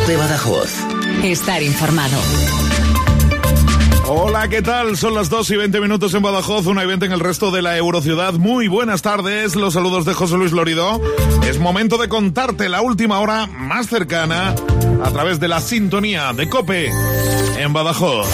COPE Badajoz. Estar informado. Hola, ¿qué tal? Son las 2:20 en Badajoz, 1:20 en el resto de la Eurociudad. Muy buenas tardes, los saludos de José Luis Lorido. Es momento de contarte la última hora más cercana a través de la sintonía de COPE en Badajoz.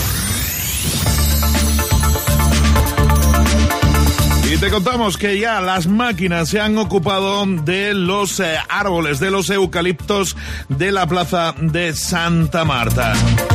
Y te contamos que ya las máquinas se han ocupado de los árboles, de los eucaliptos de la plaza de Santa Marta.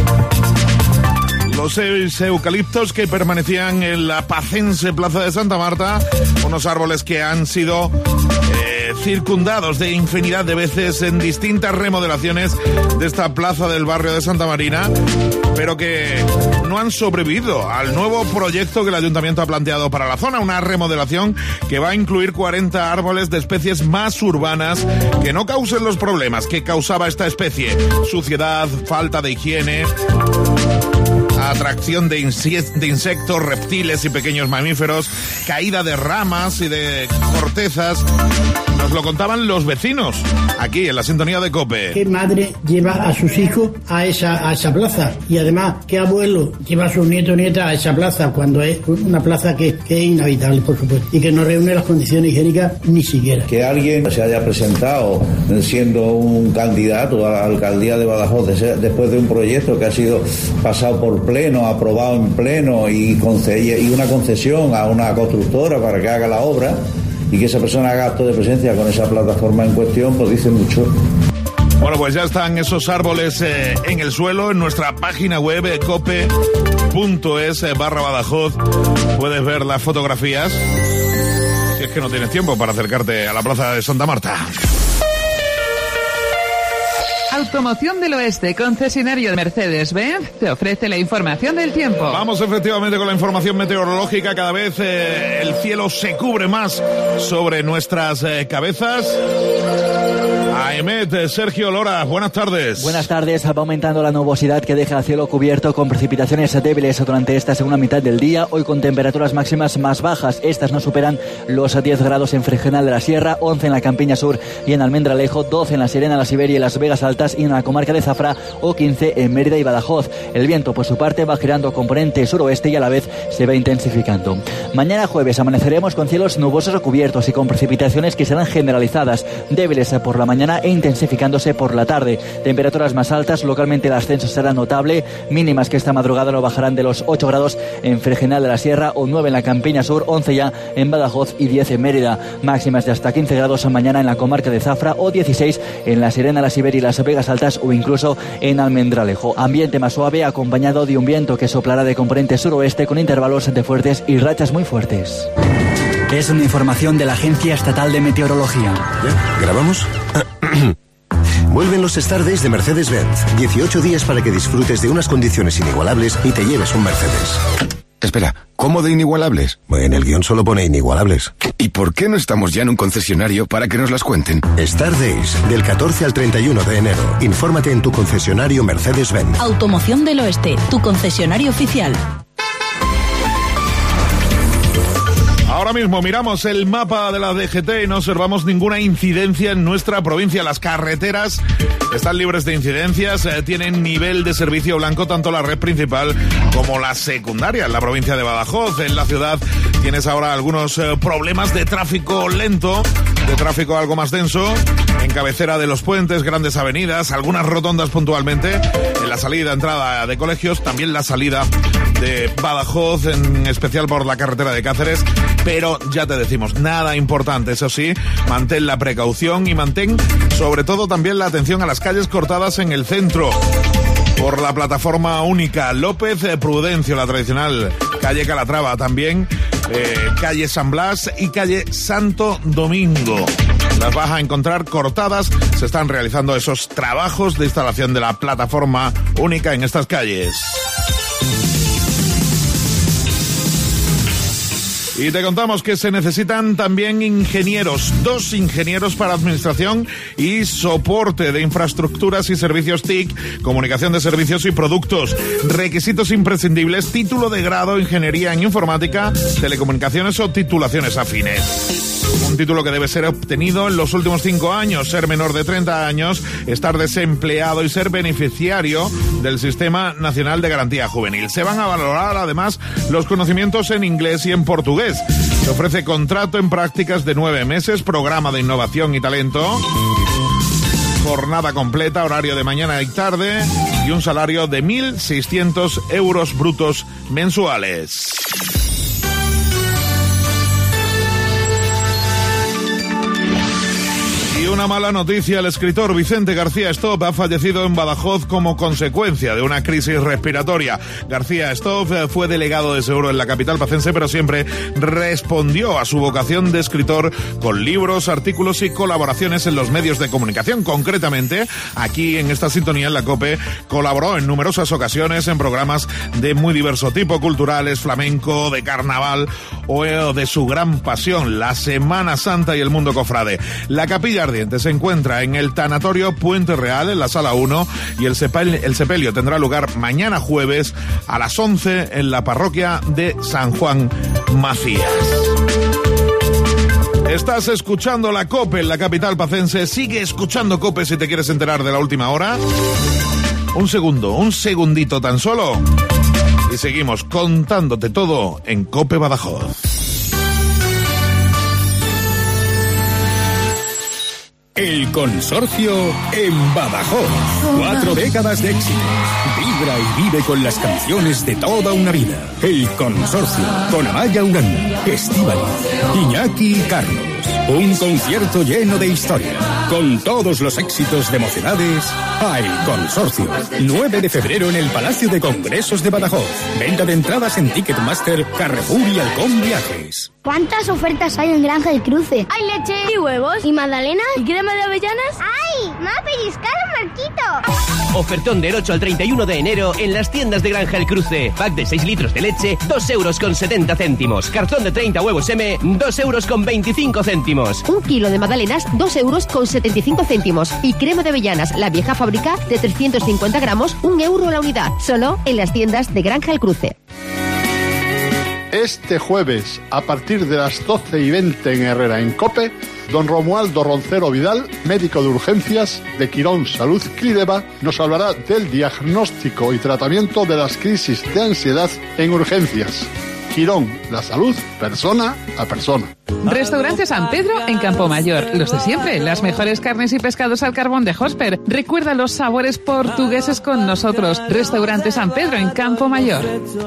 Los 6 eucaliptos que permanecían en la pacense plaza de Santa Marta, unos árboles que han sido circundados de infinidad de veces en distintas remodelaciones de esta plaza del barrio de Santa Marina, pero que no han sobrevivido al nuevo proyecto que el ayuntamiento ha planteado para la zona, una remodelación que va a incluir 40 árboles de especies más urbanas que no causen los problemas que causaba esta especie: suciedad, falta de higiene, atracción de insectos, reptiles y pequeños mamíferos, caída de ramas y de cortezas. Nos lo contaban los vecinos, aquí en la sintonía de COPE. ¿Qué madre lleva a sus hijos a esa plaza? Y además, ¿qué abuelo lleva a sus nietos o nietas a esa plaza? Cuando es una plaza que es inhabitable, por supuesto, y que no reúne las condiciones higiénicas ni siquiera. Que alguien se haya presentado siendo un candidato a la alcaldía de Badajoz después de un proyecto que ha sido pasado por pleno, aprobado en pleno y una concesión a una constructora para que haga la obra, y que esa persona haga acto de presencia con esa plataforma en cuestión, pues dice mucho. Bueno, pues ya están esos árboles en el suelo. En nuestra página web cope.es/Badajoz puedes ver las fotografías, si es que no tienes tiempo para acercarte a la plaza de Santa Marta. Automoción del Oeste, concesionario de Mercedes-Benz, te ofrece la información del tiempo. Vamos efectivamente con la información meteorológica. Cada vez el cielo se cubre más sobre nuestras cabezas. AEMET, Sergio Lora, buenas tardes. Buenas tardes. Va aumentando la nubosidad que deja el cielo cubierto con precipitaciones débiles durante esta segunda mitad del día. Hoy con temperaturas máximas más bajas. Estas no superan los 10 grados en Fregenal de la Sierra, 11 en la Campiña Sur y en Almendralejo, 12 en la Serena, la Siberia y las Vegas Altas y en la comarca de Zafra, o 15 en Mérida y Badajoz. El viento, por su parte, va girando componente suroeste y a la vez se va intensificando. Mañana jueves amaneceremos con cielos nubosos o cubiertos y con precipitaciones que serán generalizadas, débiles por la mañana e intensificándose por la tarde. Temperaturas más altas, localmente el ascenso será notable, mínimas que esta madrugada no bajarán de los 8 grados en Fregenal de la Sierra o 9 en la Campiña Sur, 11 ya en Badajoz y 10 en Mérida. Máximas de hasta 15 grados mañana en la comarca de Zafra o 16 en la Serena, la Siberia y las Vegas Altas o incluso en Almendralejo. Ambiente más suave acompañado de un viento que soplará de componente suroeste con intervalos de fuertes y rachas muy fuertes. Es una información de la Agencia Estatal de Meteorología. ¿Ya? ¿Grabamos? Vuelven los Star Days de Mercedes-Benz. 18 días para que disfrutes de unas condiciones inigualables y te lleves un Mercedes. Espera, ¿cómo de inigualables? En el guión solo pone inigualables. ¿Y por qué no estamos ya en un concesionario para que nos las cuenten? Star Days, del 14 al 31 de enero. Infórmate en tu concesionario Mercedes-Benz. Automoción del Oeste, tu concesionario oficial. Ahora mismo miramos el mapa de la DGT y no observamos ninguna incidencia en nuestra provincia. Las carreteras están libres de incidencias, tienen nivel de servicio blanco tanto la red principal como la secundaria en la provincia de Badajoz. En la ciudad tienes ahora algunos problemas de tráfico lento, de tráfico algo más denso, en cabecera de los puentes, grandes avenidas, algunas rotondas puntualmente, en la salida, entrada de colegios, también la salida de Badajoz, en especial por la carretera de Cáceres, pero ya te decimos, nada importante, eso sí, mantén la precaución y mantén sobre todo también la atención a las calles cortadas en el centro. Por la plataforma única López Prudencio, la tradicional calle Calatrava, también calle San Blas y calle Santo Domingo. Las vas a encontrar cortadas, se están realizando esos trabajos de instalación de la plataforma única en estas calles. Y te contamos que se necesitan también ingenieros, 2 ingenieros para administración y soporte de infraestructuras y servicios TIC, comunicación de servicios y productos. Requisitos imprescindibles: título de grado, ingeniería en informática, telecomunicaciones o titulaciones afines. Un título que debe ser obtenido en los últimos 5 años, ser menor de 30 años, estar desempleado y ser beneficiario del Sistema Nacional de Garantía Juvenil. Se van a valorar además los conocimientos en inglés y en portugués. Se ofrece contrato en prácticas de 9 meses, programa de innovación y talento, jornada completa, horario de mañana y tarde y un salario de 1.600 euros brutos mensuales. Y una mala noticia, el escritor Vicente García Stoff ha fallecido en Badajoz como consecuencia de una crisis respiratoria. García Stoff fue delegado de seguro en la capital pacense, pero siempre respondió a su vocación de escritor con libros, artículos y colaboraciones en los medios de comunicación. Concretamente, aquí en esta sintonía en la COPE, colaboró en numerosas ocasiones en programas de muy diverso tipo, culturales, flamenco, de carnaval o de su gran pasión, la Semana Santa y el mundo cofrade. La Capilla Ardiente se encuentra en el Tanatorio Puente Real, en la Sala 1, y el sepelio tendrá lugar mañana jueves a las 11 en la parroquia de San Juan Macías. Estás escuchando la COPE en la capital pacense. Sigue escuchando COPE si te quieres enterar de la última hora. Un segundito tan solo. Y seguimos contándote todo en COPE Badajoz. El Consorcio en Badajoz. 4 décadas de éxito. Vibra y vive con las canciones de toda una vida. El Consorcio, con Amaya Uranda, Estíbaliz, Iñaki y Carlos. Un concierto lleno de historia, con todos los éxitos de Mocedades a El Consorcio. 9 de febrero en el Palacio de Congresos de Badajoz. Venta de entradas en Ticketmaster, Carrefour y Halcón Viajes. ¿Cuántas ofertas hay en Granja del Cruce? Hay leche y huevos y magdalenas y crema de avellanas. ¡Ay! ¡Me ha pellizcado un marquito! Ofertón del 8 al 31 de enero en las tiendas de Granja El Cruce. Pack de 6 litros de leche, 2,70 €. Cartón de 30 huevos M, 2,25 €. 1 kilo de magdalenas, 2,75 €. Y crema de avellanas, la vieja fábrica, de 350 gramos, 1 € la unidad. Solo en las tiendas de Granja El Cruce. Este jueves, a partir de las 12:20 en Herrera, en COPE, don Romualdo Roncero Vidal, médico de urgencias de Quirón Salud Clídeba, nos hablará del diagnóstico y tratamiento de las crisis de ansiedad en urgencias. Quirón, la salud persona a persona. Restaurante San Pedro en Campomayor. Los de siempre, las mejores carnes y pescados al carbón de Hosper. Recuerda los sabores portugueses con nosotros. Restaurante San Pedro en Campomayor.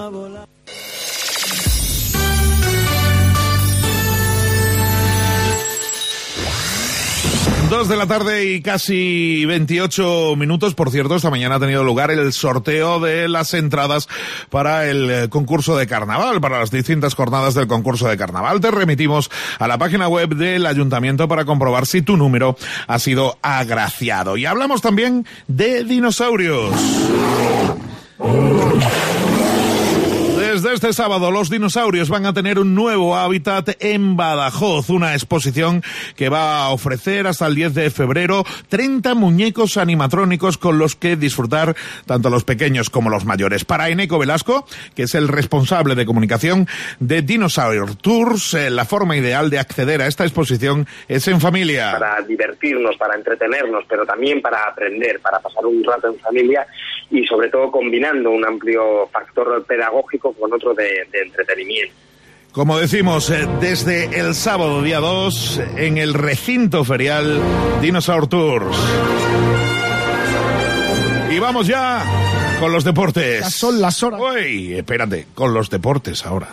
2 de la tarde y casi 28 minutos. Por cierto, esta mañana ha tenido lugar el sorteo de las entradas para el concurso de carnaval, para las distintas jornadas del concurso de carnaval. Te remitimos a la página web del Ayuntamiento para comprobar si tu número ha sido agraciado. Y hablamos también de dinosaurios. Desde este sábado, los dinosaurios van a tener un nuevo hábitat en Badajoz, una exposición que va a ofrecer hasta el 10 de febrero 30 muñecos animatrónicos con los que disfrutar tanto los pequeños como los mayores. Para Eneco Velasco, que es el responsable de comunicación de Dinosaur Tours, la forma ideal de acceder a esta exposición es en familia. Para divertirnos, para entretenernos, pero también para aprender, para pasar un rato en familia y sobre todo combinando un amplio factor pedagógico con otro de entretenimiento. Como decimos, desde el sábado día 2 en el recinto ferial Dinosaur Tours. Y vamos ya con los deportes. Ya son las horas. Uy, espérate, con los deportes ahora.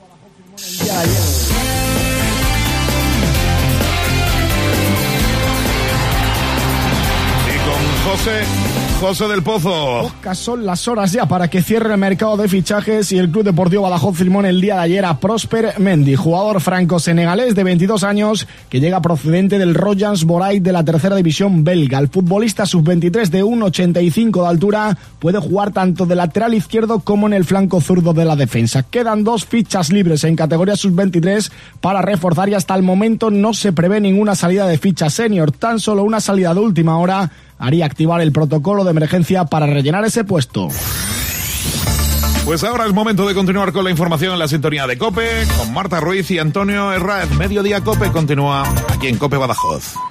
Y con José del Pozo. Pocas son las horas ya para que cierre el mercado de fichajes y el Club Deportivo Badajoz firmó el día de ayer a Prosper Mendy, jugador franco-senegalés de 22 años que llega procedente del Royals Boray de la tercera división belga. El futbolista sub-23 de 1,85 de altura puede jugar tanto de lateral izquierdo como en el flanco zurdo de la defensa. Quedan 2 fichas libres en categoría sub-23 para reforzar y hasta el momento no se prevé ninguna salida de ficha senior, tan solo una salida de última hora haría activar el protocolo de emergencia para rellenar ese puesto. Pues ahora es momento de continuar con la información en la sintonía de COPE, con Marta Ruiz y Antonio Herráez. Mediodía COPE continúa aquí en COPE Badajoz.